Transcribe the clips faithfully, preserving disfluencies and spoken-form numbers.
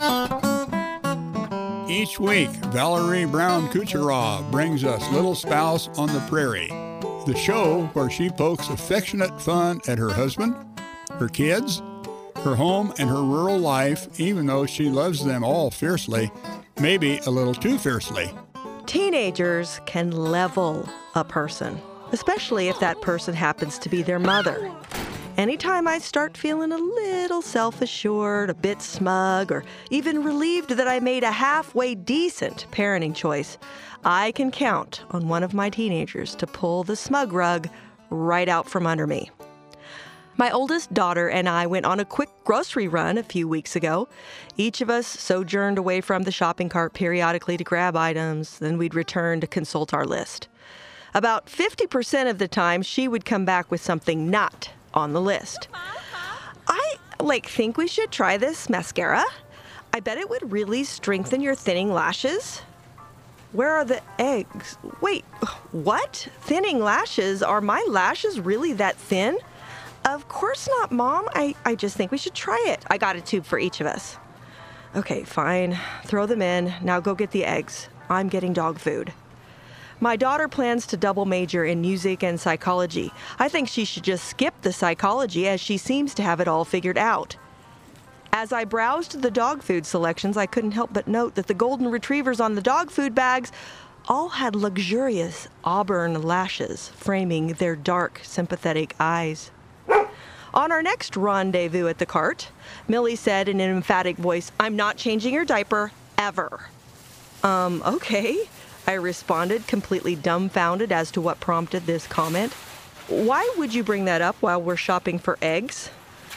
Each week, Valerie Brown Kucheraw brings us Little Spouse on the Prairie, the show where she pokes affectionate fun at her husband, her kids, her home, and her rural life, even though she loves them all fiercely, maybe a little too fiercely. Teenagers can level a person, especially if that person happens to be their mother. Anytime I start feeling a little self-assured, a bit smug, or even relieved that I made a halfway decent parenting choice, I can count on one of my teenagers to pull the smug rug right out from under me. My oldest daughter and I went on a quick grocery run a few weeks ago. Each of us sojourned away from the shopping cart periodically to grab items, then we'd return to consult our list. About fifty percent of the time, she would come back with something not on the list. I, like, think we should try this mascara. I bet it would really strengthen your thinning lashes. Where are the eggs? Wait, what? Thinning lashes? Are my lashes really that thin? Of course not, Mom. I, I just think we should try it. I got a tube for each of us. Okay, fine. Throw them in. Now go get the eggs. I'm getting dog food. My daughter plans to double major in music and psychology. I think she should just skip the psychology as she seems to have it all figured out. As I browsed the dog food selections, I couldn't help but note that the golden retrievers on the dog food bags all had luxurious auburn lashes framing their dark, sympathetic eyes. On our next rendezvous at the cart, Millie said in an emphatic voice, "I'm not changing your diaper, ever." Um, okay. I responded, completely dumbfounded as to what prompted this comment. Why would you bring that up while we're shopping for eggs?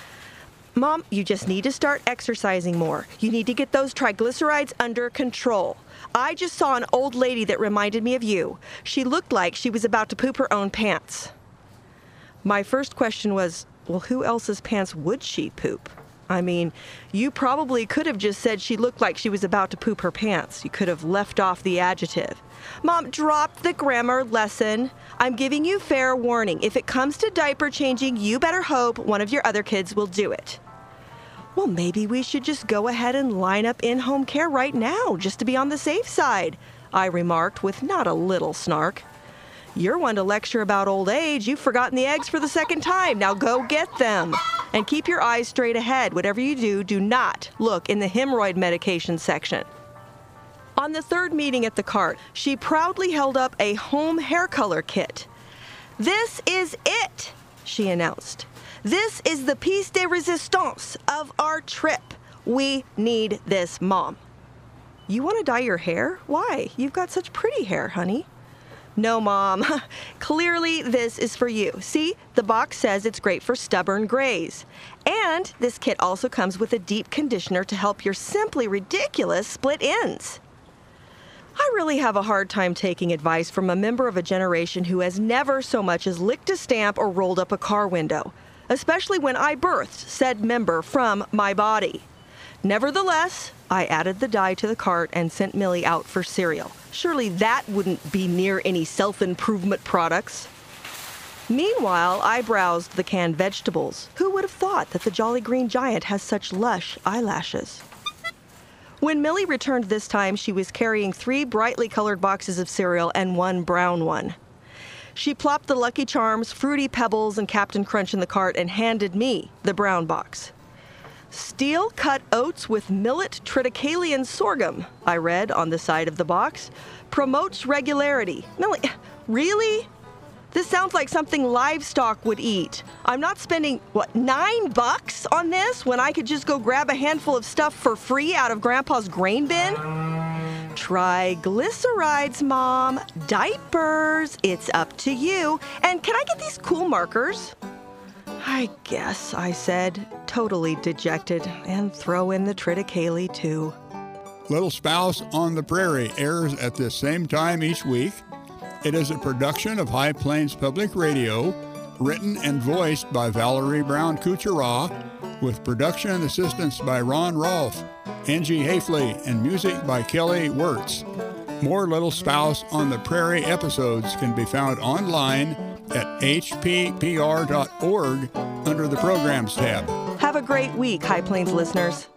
Mom, you just need to start exercising more. You need to get those triglycerides under control. I just saw an old lady that reminded me of you. She looked like she was about to poop her own pants. My first question was, well, who else's pants would she poop? I mean, you probably could have just said she looked like she was about to poop her pants. You could have left off the adjective. Mom, drop the grammar lesson. I'm giving you fair warning. If it comes to diaper changing, you better hope one of your other kids will do it. Well, maybe we should just go ahead and line up in-home care right now, just to be on the safe side, I remarked with not a little snark. You're one to lecture about old age. You've forgotten the eggs for the second time. Now go get them. And keep your eyes straight ahead. Whatever you do, do not look in the hemorrhoid medication section. On the third meeting at the cart, she proudly held up a home hair color kit. This is it, she announced. This is the piece de resistance of our trip. We need this, Mom. You want to dye your hair? Why? You've got such pretty hair, honey. No, Mom. Clearly, this is for you. See, the box says it's great for stubborn grays. And this kit also comes with a deep conditioner to help your simply ridiculous split ends. I really have a hard time taking advice from a member of a generation who has never so much as licked a stamp or rolled up a car window, especially when I birthed said member from my body. Nevertheless, I added the dye to the cart and sent Millie out for cereal. Surely that wouldn't be near any self-improvement products. Meanwhile, I browsed the canned vegetables. Who would have thought that the Jolly Green Giant has such lush eyelashes? When Millie returned this time, she was carrying three brightly colored boxes of cereal and one brown one. She plopped the Lucky Charms, Fruity Pebbles, and Captain Crunch in the cart and handed me the brown box. Steel-cut oats with millet triticale sorghum, I read on the side of the box. Promotes regularity. Millie, really? This sounds like something livestock would eat. I'm not spending, what, nine bucks on this when I could just go grab a handful of stuff for free out of Grandpa's grain bin? Triglycerides, Mom. Diapers. It's up to you. And can I get these cool markers? I guess, I said, totally dejected, and throw in the triticale, too. Little Spouse on the Prairie airs at this same time each week. It is a production of High Plains Public Radio, written and voiced by Valerie Brown Kucheraw, with production assistance by Ron Rolfe, Angie Hafley, and music by Kelly Wirtz. More Little Spouse on the Prairie episodes can be found online at h p p r dot org under the Programs tab. Have a great week, High Plains listeners.